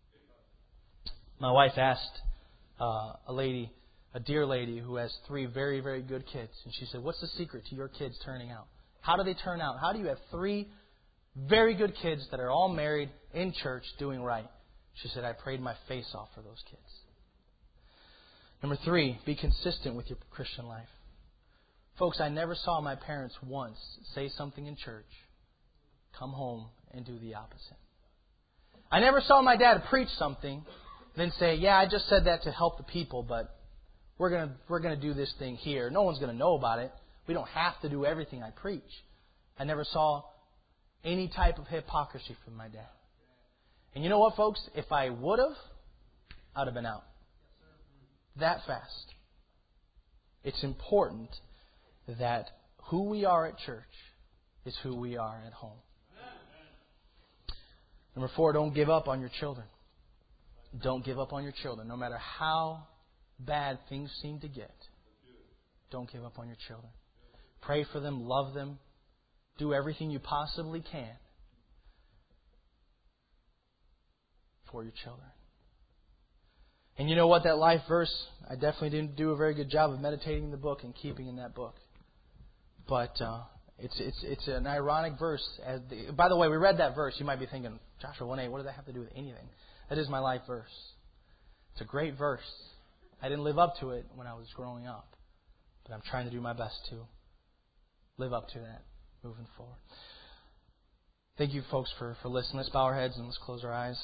My wife asked uh, a lady, a dear lady who has three very, very good kids. And she said, what's the secret to your kids turning out? How do they turn out? How do you have three very good kids that are all married in church doing right? She said, I prayed my face off for those kids. Number three, be consistent with your Christian life. Folks, I never saw my parents once say something in church, come home and do the opposite. I never saw my dad preach something, then say, yeah, I just said that to help the people, but we're going to we're going to do this thing here. No one's going to know about it. We don't have to do everything I preach. I never saw any type of hypocrisy from my dad. And you know what, folks? If I would have, I'd have been out. That fast. It's important that who we are at church is who we are at home. Number four, don't give up on your children. Don't give up on your children. No matter how bad things seem to get, don't give up on your children. Pray for them, love them, do everything you possibly can for your children. And you know what? That life verse, I definitely didn't do a very good job of meditating in the book and keeping in that book. But uh, it's it's it's an ironic verse. As the, by the way, we read that verse. You might be thinking, Joshua one eight, what does that have to do with anything? That is my life verse. It's a great verse. I didn't live up to it when I was growing up. But I'm trying to do my best to live up to that moving forward. Thank you, folks, for, for listening. Let's bow our heads and let's close our eyes.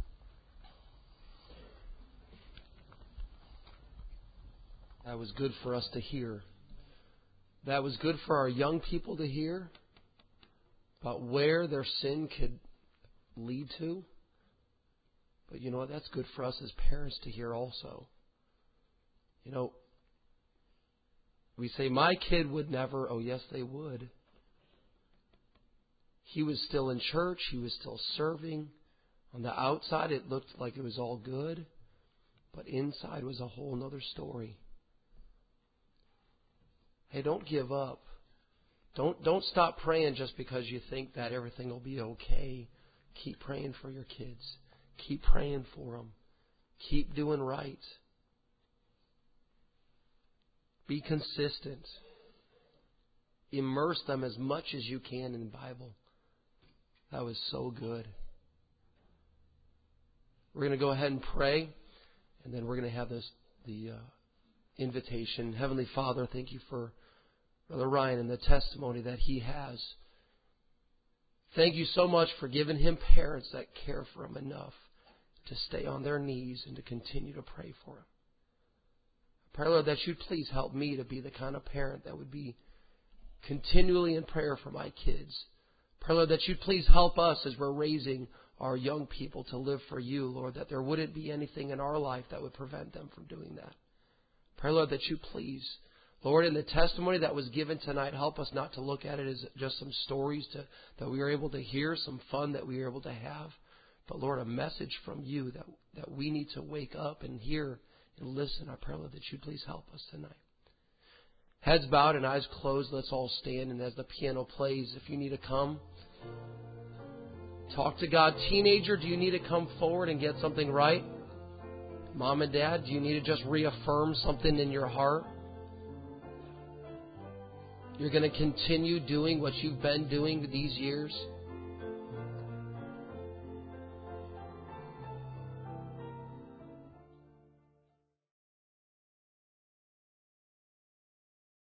That was good for us to hear. That was good for our young people to hear about where their sin could lead to. But you know what? That's good for us as parents to hear also. You know, we say, my kid would never. Oh, yes, they would. He was still in church. He was still serving. On the outside, it looked like it was all good. But inside was a whole other story. Hey, don't give up. Don't don't stop praying just because you think that everything will be okay. Keep praying for your kids. Keep praying for them. Keep doing right. Be consistent. Immerse them as much as you can in the Bible. That was so good. We're going to go ahead and pray, and then we're going to have this the uh, invitation. Heavenly Father, thank you for Brother Ryan and the testimony that he has. Thank you so much for giving him parents that care for him enough to stay on their knees and to continue to pray for him. I Pray, Lord, that you'd please help me to be the kind of parent that would be continually in prayer for my kids. Pray, Lord, that you'd please help us as we're raising our young people to live for you, Lord, that there wouldn't be anything in our life that would prevent them from doing that. Pray, Lord, that you please, Lord, in the testimony that was given tonight, help us not to look at it as just some stories to, that we were able to hear, some fun that we were able to have, but, Lord, a message from you that, that we need to wake up and hear and listen. I pray, Lord, that you please help us tonight. Heads bowed and eyes closed, let's all stand. And as the piano plays, if you need to come, talk to God. Teenager, do you need to come forward and get something right? Mom and Dad, do you need to just reaffirm something in your heart? You're going to continue doing what you've been doing these years?